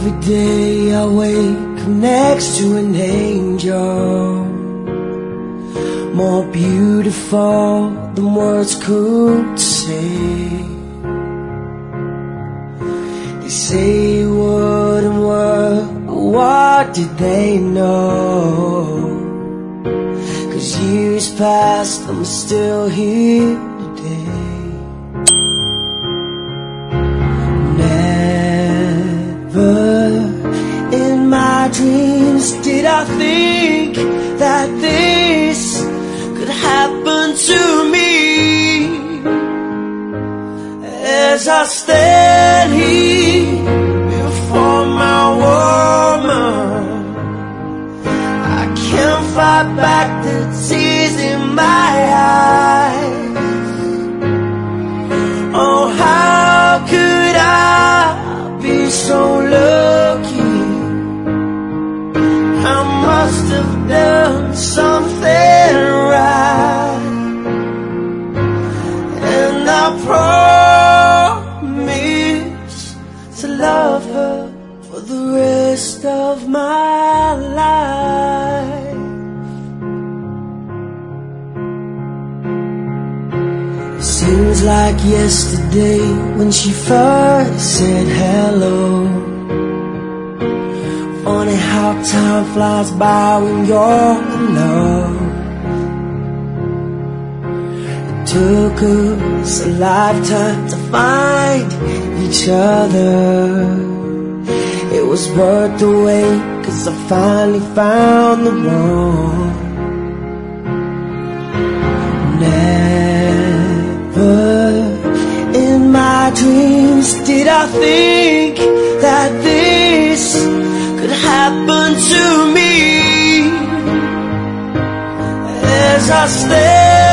Every day I wake up next to an angel, more beautiful than words could say. They say it wouldn't work, but what did they know? 'Cause years past, I'm still here today. In my dreams did I think that this could happen to me. As I stand here before my woman, I can't fight back the tears in my eyes. Oh, how could I be so lucky? I must have done something right, and I promise to love her for the rest of my life. Seems like yesterday when she first said hello. Funny how time flies by when you're in love. It took us a lifetime to find each other. It was worth the wait, 'cause I finally found the one. Never in my dreams did I think that this could happen to me. As I stand